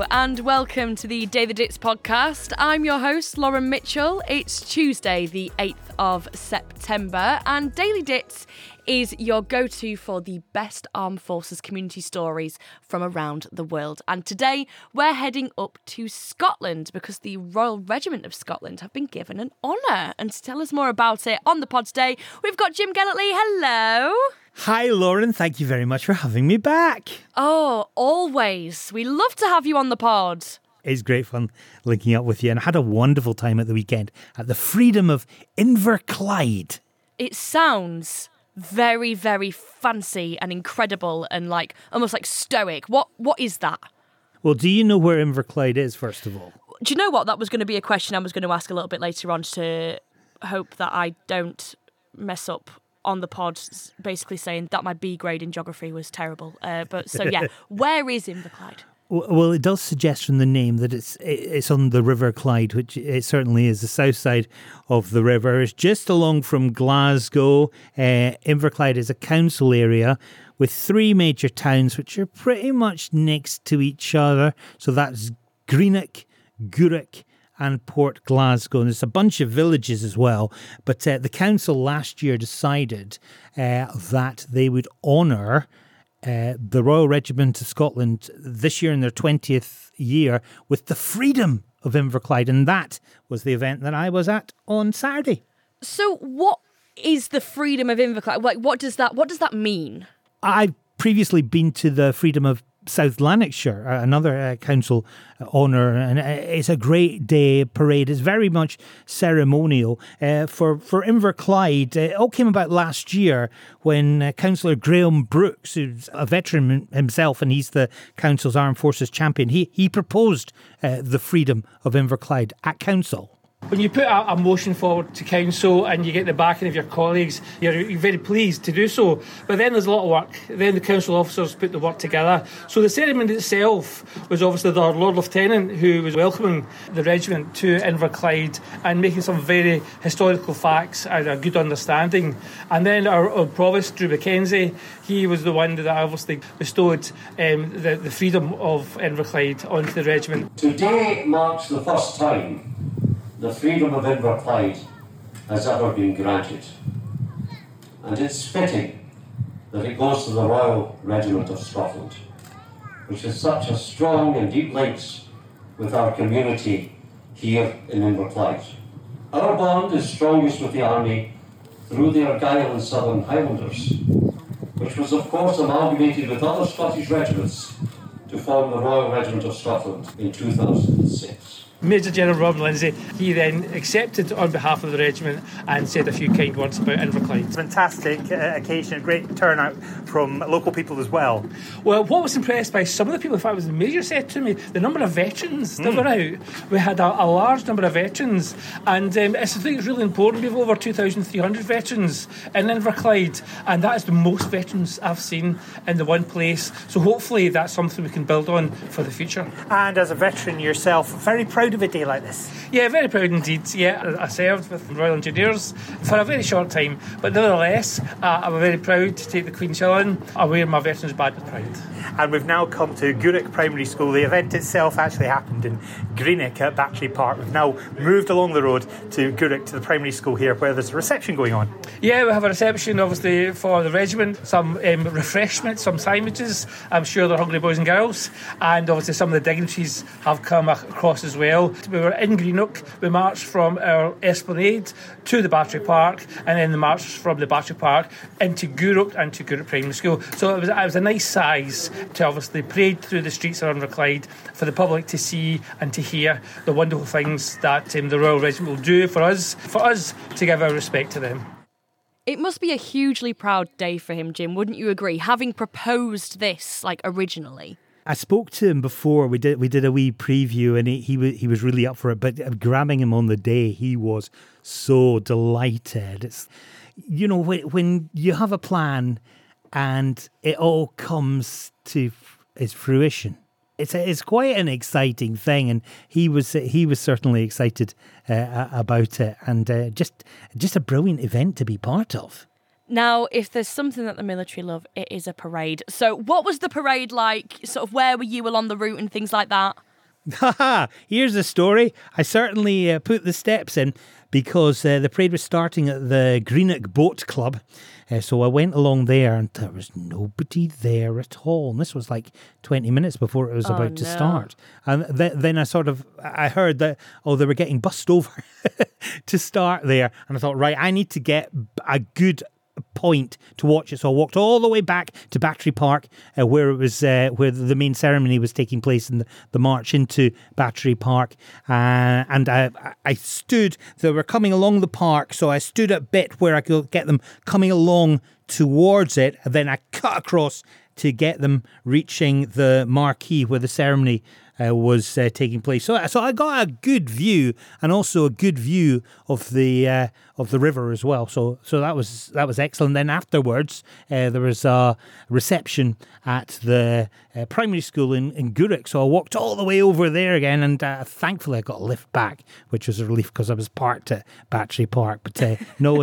and welcome to the Day the Ditz podcast. I'm your host, Lauren Mitchell. It's Tuesday, the 8th of September, and Daily Ditz is your go-to for the best armed forces community stories from around the world. And today, we're heading up to Scotland because the Royal Regiment of Scotland have been given an honour. And to tell us more about it on the pod today, we've got Jim Gellertley. Hello. Hi, Lauren. Thank you very much for having me back. Oh, always. We love to have you on the pod. It's great fun linking up with you, and I had a wonderful time at the weekend at the Freedom of Inverclyde. It sounds very, very fancy and incredible and like almost like stoic. What is that? Well, do you know where Inverclyde is, first of all? Do you know what? That was going to be a question I was going to ask a little bit later on to hope that I don't mess up on the pod, basically saying that my B grade in geography was terrible. But so yeah, where is Inverclyde? Well, it does suggest from the name that it's on the River Clyde, which it certainly is, the south side of the river. It's just along from Glasgow. Inverclyde is a council area with three major towns, which are pretty much next to each other. So that's Greenock, Gourock, and Port Glasgow. And there's a bunch of villages as well. But the council last year decided that they would honour the Royal Regiment of Scotland this year in their 20th year with the Freedom of Inverclyde. And that was the event that I was at on Saturday. So what is the Freedom of Inverclyde? Like, what does that mean? I've previously been to the Freedom of South Lanarkshire, another council honour, and it's a great day parade. It's very much ceremonial. For Inverclyde, it all came about last year when Councillor Graham Brooks, who's a veteran himself and he's the council's armed forces champion, he proposed the Freedom of Inverclyde at council. When you put a motion forward to council and you get the backing of your colleagues, you're very pleased to do so. But then there's a lot of work. Then the council officers put the work together. So the ceremony itself was obviously the Lord Lieutenant who was welcoming the regiment to Inverclyde and making some very historical facts and a good understanding. And then our Provost, Drew Mackenzie, he was the one that obviously bestowed the freedom of Inverclyde onto the regiment. Today marks the first time the freedom of Inverclyde has ever been granted. And it's fitting that it goes to the Royal Regiment of Scotland, which has such a strong and deep links with our community here in Inverclyde. Our bond is strongest with the Army through the Argyll and Southern Highlanders, which was of course amalgamated with other Scottish regiments to form the Royal Regiment of Scotland in 2006. Major General Robin Lindsay, he then accepted on behalf of the regiment and said a few kind words about Inverclyde. Fantastic occasion, a great turnout from local people as well. Well, what was impressed by some of the people, in fact, was the Major said to me, the number of veterans that were out. We had a large number of veterans, and I think it's really important. We have over 2,300 veterans in Inverclyde, and that is the most veterans I've seen in the one place. So hopefully that's something we can build on for the future. And as a veteran yourself, very proud of a day like this. Yeah, very proud indeed. Yeah, I served with the Royal Engineers for a very short time, but nevertheless, I'm very proud to take the Queen's Hill in. I wear my veterans badge with pride. And we've now come to Gourock Primary School. The event itself actually happened in Greenock at Battery Park. We've now moved along the road to Gourock, to the primary school here, where there's a reception going on. Yeah, we have a reception, obviously, for the regiment, some refreshments, some sandwiches. I'm sure they're hungry boys and girls. And obviously some of the dignitaries have come across as well. We were in Greenock. We marched from our Esplanade to the Battery Park, and then the march from the Battery Park into Gourock and to Gourock Primary School. So it was a nice size to obviously parade through the streets of Inverclyde for the public to see and to hear the wonderful things that the Royal Regiment will do for us to give our respect to them. It must be a hugely proud day for him, Jim, wouldn't you agree? Having proposed this, originally. I spoke to him before. We did a wee preview, and he was really up for it. But grabbing him on the day, he was so delighted. It's, when you have a plan and it all comes to its fruition, it's quite an exciting thing, and he was certainly excited about it, and just a brilliant event to be part of. Now, if there's something that the military love, it is a parade. So what was the parade like? Sort of where were you along the route and things like that? Haha, here's the story. I certainly put the steps in because the parade was starting at the Greenock Boat Club. So I went along there and there was nobody there at all. And this was like 20 minutes before it was about to start. And then I heard that, they were getting bussed over to start there. And I thought, right, I need to get a good point to watch it. So I walked all the way back to Battery Park where it was where the main ceremony was taking place in the march into Battery Park, and I stood, they were coming along the park, so I stood a bit where I could get them coming along towards it, and then I cut across to get them reaching the marquee where the ceremony was taking place. So I got a good view, and also a good view of the river as well. So that was excellent. Then afterwards, there was a reception at the primary school in Gourock. So I walked all the way over there again, and thankfully I got a lift back, which was a relief because I was parked at Battery Park. But no,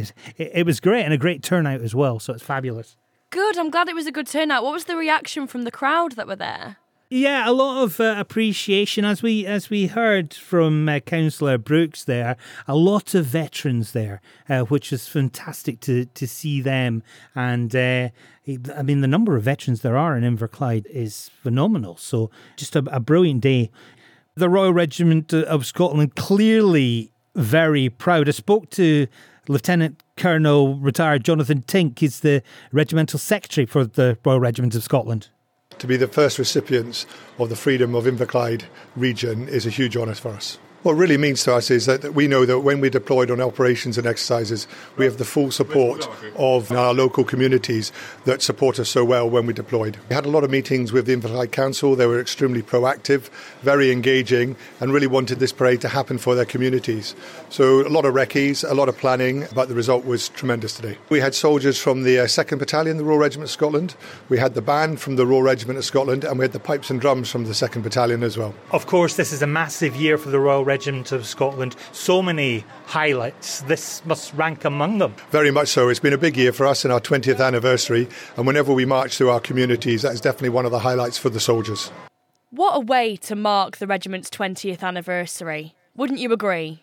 it was great, and a great turnout as well. So it's fabulous. Good. I'm glad it was a good turnout. What was the reaction from the crowd that were there? Yeah, a lot of appreciation, as we heard from Councillor Brooks there. A lot of veterans there, which was fantastic to see them. And the number of veterans there are in Inverclyde is phenomenal. So just a brilliant day. The Royal Regiment of Scotland clearly very proud. I spoke to Lieutenant Colonel retired Jonathan Tink. He's the regimental secretary for the Royal Regiment of Scotland. To be the first recipients of the Freedom of Inverclyde region is a huge honour for us. What it really means to us is that we know that when we're deployed on operations and exercises, we have the full support of our local communities that support us so well when we're deployed. We had a lot of meetings with the Inverclyde Council. They were extremely proactive, very engaging, and really wanted this parade to happen for their communities. So a lot of recce's, a lot of planning, but the result was tremendous today. We had soldiers from the 2nd Battalion, the Royal Regiment of Scotland. We had the band from the Royal Regiment of Scotland, and we had the pipes and drums from the 2nd Battalion as well. Of course, this is a massive year for the Royal Regiment of Scotland. So many highlights. This must rank among them. Very much so. It's been a big year for us in our 20th anniversary, and whenever we march through our communities, that is definitely one of the highlights for the soldiers. What a way to mark the regiment's 20th anniversary. Wouldn't you agree?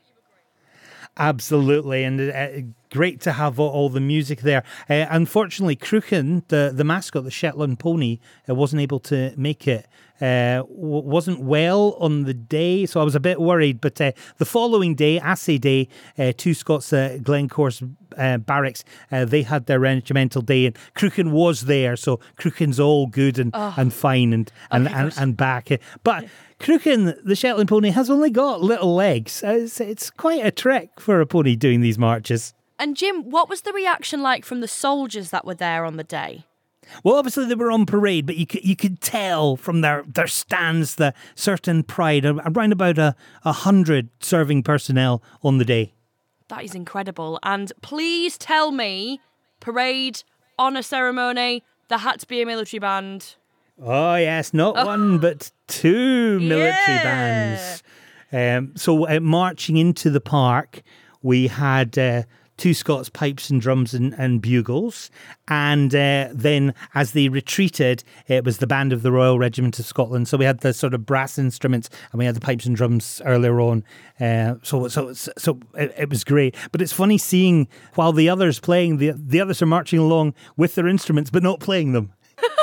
Absolutely, and great to have all the music there. Unfortunately, Cruachan, the mascot, the Shetland pony, wasn't able to make it. Wasn't well on the day, so I was a bit worried. But the following day, Assay Day, Two Scots Glencore's barracks, they had their regimental day, and Cruachan was there, so Cruachan's all good and fine and back. But Cruachan, the Shetland pony, has only got little legs. It's quite a trek for a pony doing these marches. And Jim, what was the reaction like from the soldiers that were there on the day? Well, obviously they were on parade, but you could tell from their stands the certain pride. Around about 100 serving personnel on the day. That is incredible. And please tell me, parade, honour ceremony, there had to be a military band. Oh yes, not one but two military bands. So marching into the park, we had Two Scots pipes and drums and bugles, and then as they retreated, it was the band of the Royal Regiment of Scotland. So we had the sort of brass instruments, and we had the pipes and drums earlier on. So it was great. But it's funny seeing while the others playing, the others are marching along with their instruments but not playing them.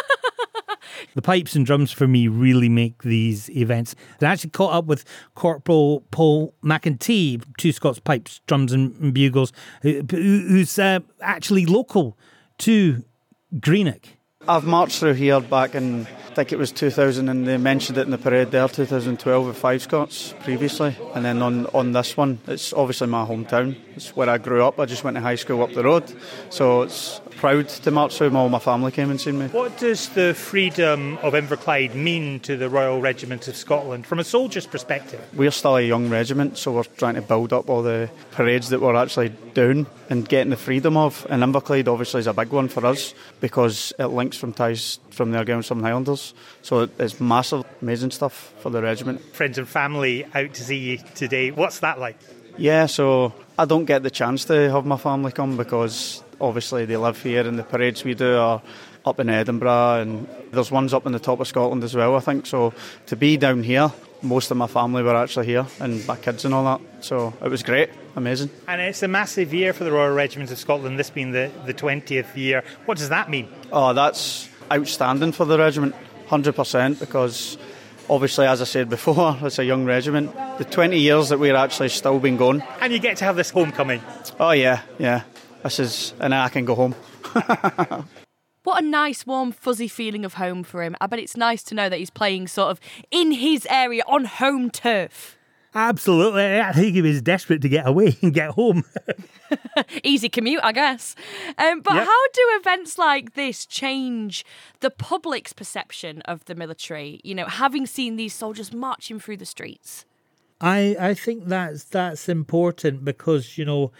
The pipes and drums for me really make these events. I actually caught up with Corporal Paul McEntee, Two Scots pipes, drums and bugles, who's actually local to Greenock. I've marched through here back in, I think it was 2000, and they mentioned it in the parade there, 2012 with Five Scots previously. And then on this one, it's obviously my hometown. It's where I grew up. I just went to high school up the road. So it's proud to march through. All my family came and seen me. What does the freedom of Inverclyde mean to the Royal Regiment of Scotland from a soldier's perspective? We're still a young regiment, so we're trying to build up all the parades that we're actually doing and getting the freedom of. And Inverclyde obviously is a big one for us because it links from ties from the Argyllshire Highlanders. So it's massive, amazing stuff for the regiment. Friends and family out to see you today. What's that like? Yeah, so I don't get the chance to have my family come because obviously they live here, and the parades we do are up in Edinburgh, and there's ones up in the top of Scotland as well, I think. So to be down here most of my family were actually here, and my kids and all that. So it was great, amazing. And it's a massive year for the Royal Regiment of Scotland, this being the 20th year. What does that mean? Oh, that's outstanding for the regiment, 100%, because obviously, as I said before, it's a young regiment. The 20 years that we're actually still been going. And you get to have this homecoming. Oh, yeah. And I can go home. What a nice, warm, fuzzy feeling of home for him. I bet it's nice to know that he's playing sort of in his area on home turf. Absolutely. I think he was desperate to get away and get home. Easy commute, I guess. But how do events like this change the public's perception of the military? You know, having seen these soldiers marching through the streets. I think that's important because, you know,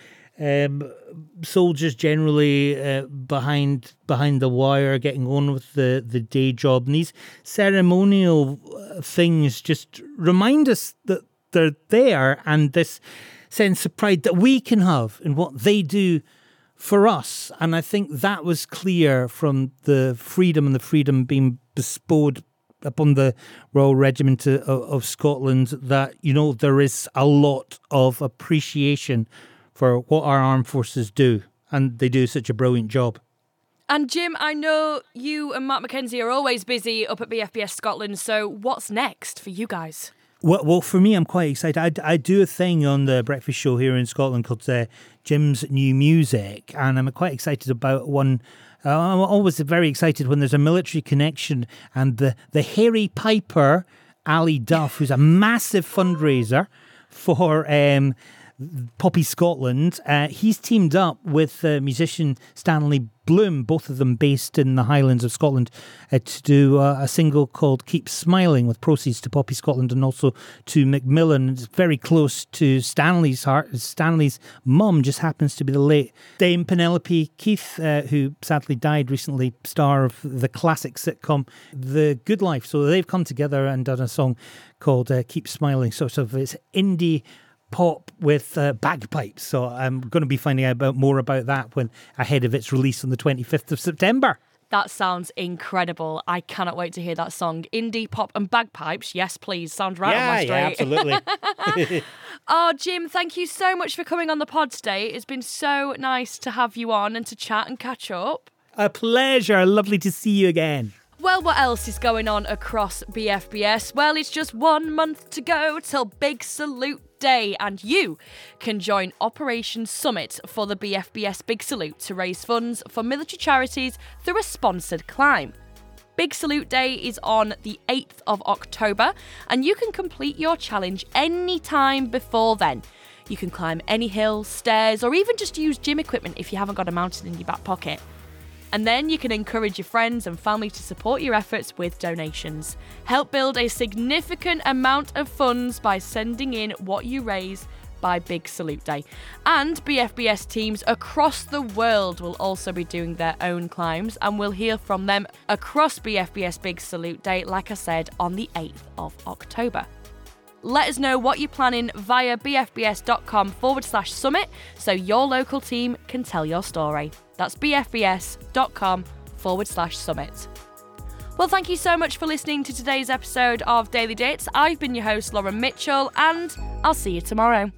soldiers generally behind the wire, getting on with the day job, and these ceremonial things just remind us that they're there, and this sense of pride that we can have in what they do for us. And I think that was clear from the freedom being bestowed upon the Royal Regiment of Scotland, that, you know, there is a lot of appreciation for what our armed forces do, and they do such a brilliant job. And Jim, I know you and Mark Mackenzie are always busy up at BFBS Scotland, so what's next for you guys? Well, for me, I'm quite excited. I do a thing on the breakfast show here in Scotland called Jim's New Music, and I'm quite excited about one. I'm always very excited when there's a military connection, and the Harry Piper, Ali Duff, who's a massive fundraiser for Poppy Scotland, he's teamed up with musician Stanley Bloom, both of them based in the Highlands of Scotland, to do a single called Keep Smiling, with proceeds to Poppy Scotland and also to Macmillan. It's very close to Stanley's heart. Stanley's mum just happens to be the late Dame Penelope Keith, who sadly died recently, star of the classic sitcom The Good Life. So they've come together and done a song called Keep Smiling, sort of it's indie pop with bagpipes. So I'm going to be finding out more about that when ahead of its release on the 25th of September. That sounds incredible. I cannot wait to hear that song. Indie pop and bagpipes. Yes, please. Sounds right on my street. Yeah, absolutely. Oh, Jim, thank you so much for coming on the pod today. It's been so nice to have you on and to chat and catch up. A pleasure. Lovely to see you again. Well, what else is going on across BFBS? Well, it's just 1 month to go till Big Salute Day, and you can join Operation Summit for the BFBS Big Salute to raise funds for military charities through a sponsored climb. Big Salute Day is on the 8th of October, and you can complete your challenge any time before then. You can climb any hill, stairs, or even just use gym equipment if you haven't got a mountain in your back pocket. And then you can encourage your friends and family to support your efforts with donations. Help build a significant amount of funds by sending in what you raise by Big Salute Day. And BFBS teams across the world will also be doing their own climbs, and we'll hear from them across BFBS Big Salute Day, like I said, on the 8th of October. Let us know what you're planning via bfbs.com/summit so your local team can tell your story. That's bfbs.com/summit. Well, thank you so much for listening to today's episode of Daily Dates. I've been your host, Lauren Mitchell, and I'll see you tomorrow.